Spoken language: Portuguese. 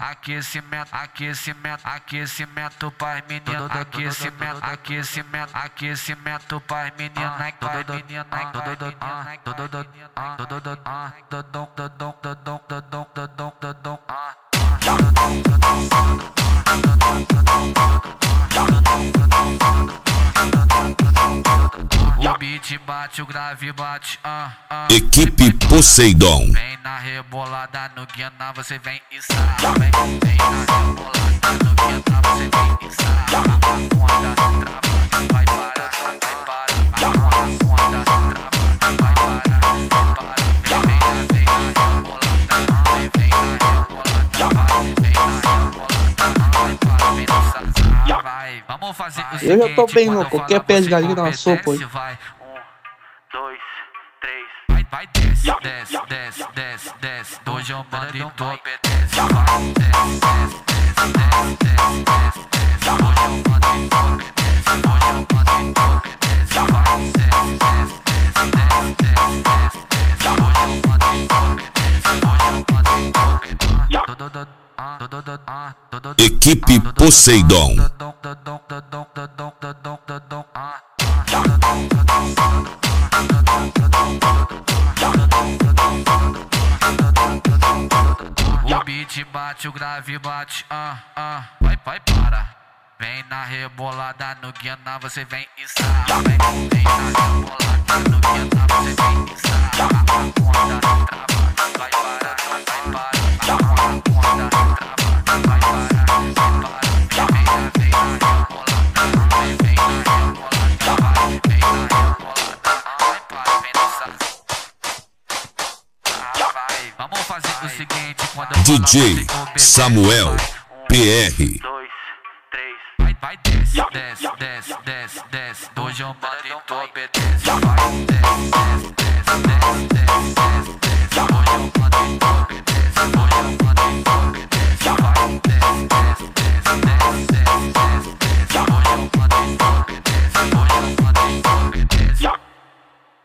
aquecimento, aquecimento, aquecimento pras meninas, aquecimento, aquecimento, aquecimento pras meninas, pras meninas, o beat bate, o grave bate, Equipe Poseidon. Vem na rebolada no guiana, você vem e sarra. Vem na rebolada no guiana, você vem e sarra. A onda trava, vai parar, vai parar. A onda trava, vai parar, vai parar. Vem na rebolada, vem na rebolada, vem na rebolada, vai parar, vem nessa vai. Vamos fazer o seguinte, Eu já tô bem louco, qualquer pé de galinha dá uma sopa aí. vai. 1, 2, 3, vai, desce, desce, desce, desce, desce. Hoje eu mando e tu obedece. Vai, desce, desce, desce, desce, desce, desce. Hoje eu mando e tu obedece. Hoje eu mando e tu obedece. Vai, desce, desce, desce, desce, desce, desce. Hoje eu mando e tu obedece. Hoje eu mando e tu obedece. Equipe Poseidon. O beat bate, o grave bate, vai, vai, para. Vem na rebolada no guiana, você vem e sarra. Vem na rebolada no guiana, você vem e sarra. A onda trava, vai parar, vai parar. A onda trava, vai parar, vai parar. Vem na rebolada, vem na rebolada, vem na rebolada, vai parar, vem nessa. Vamos fazer o seguinte, quando eu DJ Samuel PR. 2, 3, vai, desce, desce, desce, desce, desce. Hoje eu mando e tu obedece.